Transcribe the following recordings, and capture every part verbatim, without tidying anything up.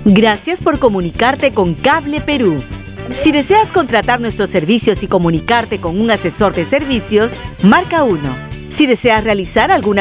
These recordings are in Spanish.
Gracias por comunicarte con Cable Perú. Si deseas contratar nuestros servicios y comunicarte con un asesor de servicios, marca uno. Si deseas realizar alguna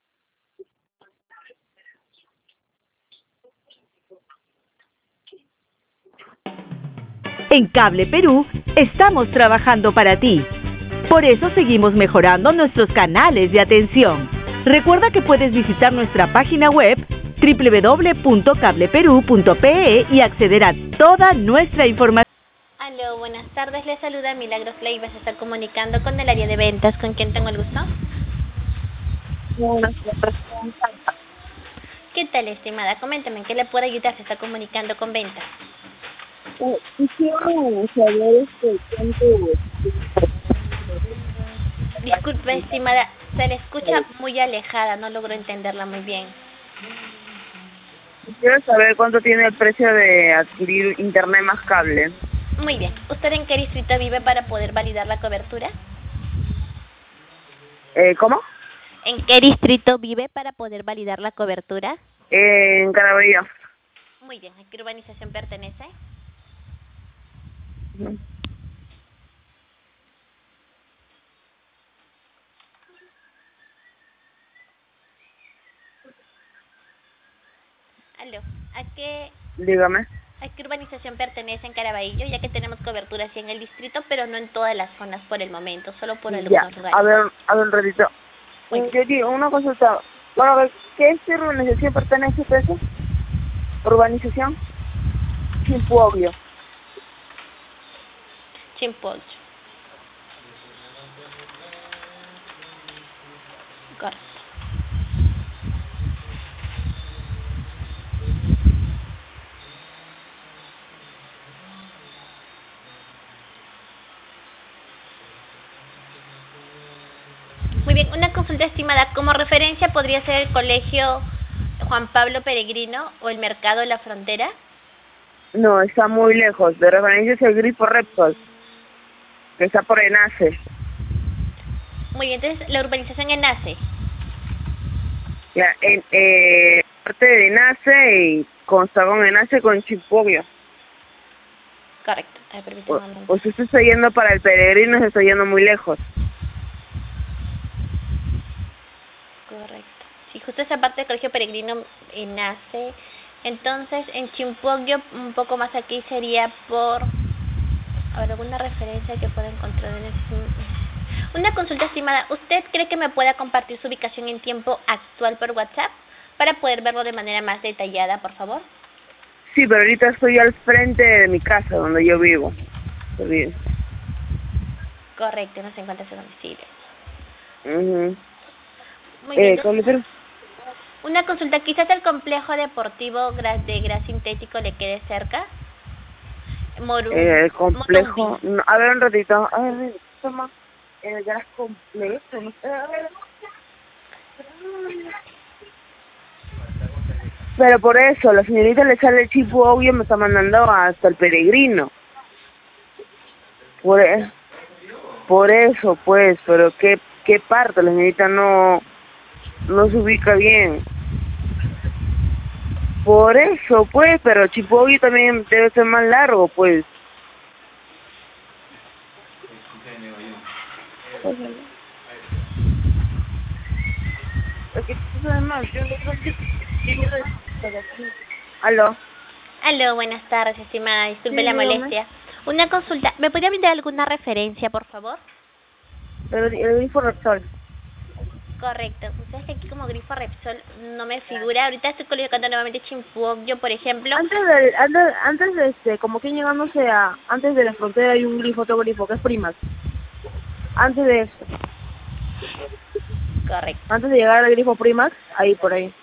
En Cable Perú estamos trabajando para ti. Por eso seguimos mejorando nuestros canales de atención. Recuerda que puedes visitar nuestra página web doble u doble u doble u punto cable perú punto pe e y acceder a toda nuestra información. Aló, buenas tardes. Les saluda Milagros Leiva. Se está comunicando con el área de ventas. ¿Con quién tengo el gusto? Buenas tardes. ¿Qué tal, estimada? Coméntame, ¿en qué le puedo ayudar? Se está comunicando con ventas. Eh, quisiera saber este cuánto. Disculpe, estimada, se le escucha muy alejada, no logro entenderla muy bien. Quisiera saber cuánto tiene el precio de adquirir internet más cable. Muy bien. ¿Usted en qué distrito vive para poder validar la cobertura? Eh, ¿Cómo? ¿En qué distrito vive para poder validar la cobertura? Eh, en Caraballo. Muy bien. ¿A qué urbanización pertenece? Uh-huh. Aló, ¿a qué, Dígame. ¿a qué urbanización pertenece en Caraballo? Ya que tenemos cobertura sí en el distrito, pero no en todas las zonas por el momento, solo por algunos Ya, lugares. a ver, a ver un ratito. Muy Eh, bien. Yo digo, una consulta. Bueno, a ver, ¿qué urbanización pertenece a eso? ¿Urbanización? Chimpuogio. Chimpolcho. Correcto. Muy bien, una consulta estimada. Como referencia podría ser el colegio Juan Pablo Peregrino o el mercado La Frontera. No, está muy lejos. De referencia es el Grifo Repsol, que está por Enace. Muy bien, entonces la urbanización Enace. Ya, en eh, parte de Enace y consta con Enace con Chimpuogio. Correcto. A ver, permítame O, un momento. o si usted está yendo para el Peregrino, se está yendo muy lejos. Correcto. Si justo esa parte del colegio Peregrino Enace, entonces en Chimpuogio, un poco más aquí sería por... A ver, alguna referencia que pueda encontrar en ese... Una consulta estimada. ¿Usted cree que me pueda compartir su ubicación en tiempo actual por WhatsApp para poder verlo de manera más detallada, por favor? Sí, pero ahorita estoy al frente de mi casa, donde yo vivo. Yo vivo. Correcto, no se encuentra su domicilio. Uh-huh. Muy bien. Eh, ¿cómo le- Una consulta. ¿Quizás el complejo deportivo gra- de gras sintético le quede cerca? Moru eh, el complejo... Morumbi. No, a ver, un ratito. A ver, toma. El gas complejo. No sé, a ver. Pero por eso, la señorita le sale el Chimpuogio, me está mandando hasta el Peregrino. Por, e- por eso, pues, pero ¿qué, qué parte? La señorita no, no se ubica bien. Por eso, pues, pero Chimpuogio también debe ser más largo, pues. Porque tú sabes más, yo no creo que... ¿Aló? Aló, buenas tardes, estimada. Disculpe Sí, la dígame. molestia. Una consulta. ¿Me podría brindar alguna referencia, por favor? Pero el Grifo Repsol. Correcto. Ustedes que aquí como Grifo Repsol no me figura. Ahorita estoy colocando nuevamente Chimpuogio, por ejemplo. Antes del, antes, antes de este, como que llegándose a, antes de la frontera hay un grifo, otro grifo, que es Primas. Antes de eso, Correcto. antes de llegar al grifo Primas, ahí por ahí.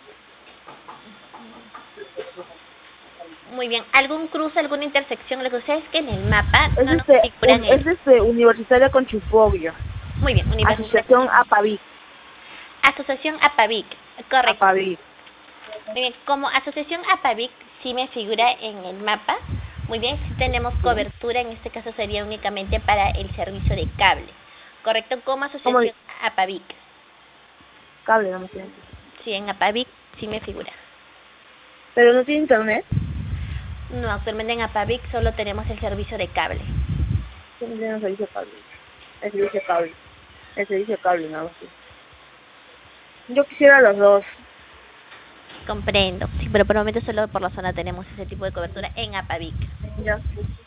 Muy bien. ¿Algún cruce, alguna intersección? Lo que sucede es que en el mapa Es no nos este, figuran un, el... es este universitaria con Chimpuogio. Muy bien, Universidad. Asociación APAVIC. Asociación APAVIC. Correcto. APAVIC. Muy bien, como asociación APAVIC sí me figura en el mapa. Muy bien, sí tenemos cobertura, en este caso sería únicamente para el servicio de cable. Correcto, como asociación APAVIC. Cable, no me sé. Sí, en APAVIC sí me figura. ¿Pero no tiene internet? No, actualmente en Apavik solo tenemos el servicio de cable. Sí, no tenemos servicio de cable. El servicio de cable. El servicio de cable, nada más. Yo quisiera los dos. Comprendo. Sí, pero por el momento solo por la zona tenemos ese tipo de cobertura en Apavik. Ya.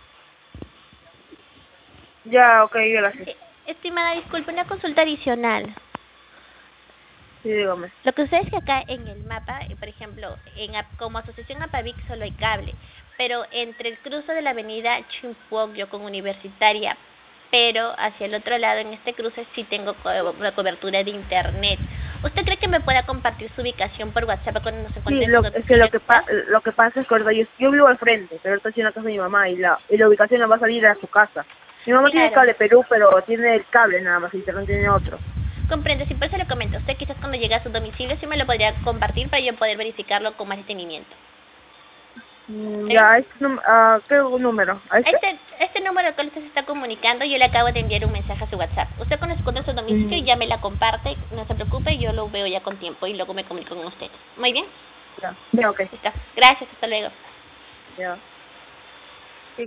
Ya, ok, gracias. Sí. Estimada, disculpe, una consulta adicional. Sí, dígame. Lo que sucede es que acá en el mapa, eh, por ejemplo, en Ap- como asociación Apavik solo hay cable, pero entre el cruce de la avenida Chimpuogyo con Universitaria, pero hacia el otro lado en este cruce sí tengo co- la cobertura de internet. ¿Usted cree que me pueda compartir su ubicación por WhatsApp cuando nos Sí, encontremos? lo, es que lo que, pa lo que pasa es que ahorita yo, yo vivo al frente, pero estoy en la casa de mi mamá y la, y la ubicación la va a salir a su casa. Mi mamá tiene Claro. cable Perú, pero tiene el cable nada más, y no tiene otro. Comprende, si por eso le comento, usted quizás cuando llegue a su domicilio sí me lo podría compartir para yo poder verificarlo con más detenimiento. Mm, ¿Sí? Ya, este num ah, ¿qué número? ¿A este? Este, este número al cual usted se está comunicando, yo le acabo de enviar un mensaje a su WhatsApp. Usted cuando se encuentre en su domicilio Mm. ya me la comparte, no se preocupe, yo lo veo ya con tiempo y luego me comunico con usted. Muy bien, Ya, ya, ok. listo. Gracias, hasta luego. Ya.